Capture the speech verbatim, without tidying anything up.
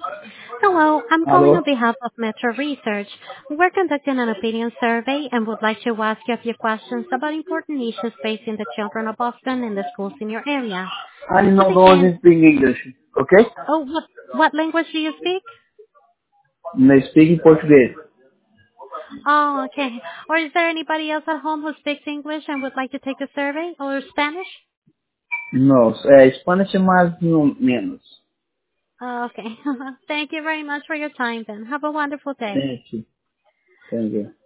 Hello, I'm calling on Alô? behalf of Metro Research. We're conducting an opinion survey and would like to ask you a few questions about important issues facing the children of Boston and the schools in your area. I To não begin, don't speak English, ok? oh, what, what language do you speak? Me speak em português. Oh, okay. Or is there anybody else at home who speaks English and would like to take the survey or Spanish? Não, é, Spanish é mais ou menos. Oh, okay. Thank you very much for your time then. Have a wonderful day. Thank you. Thank you.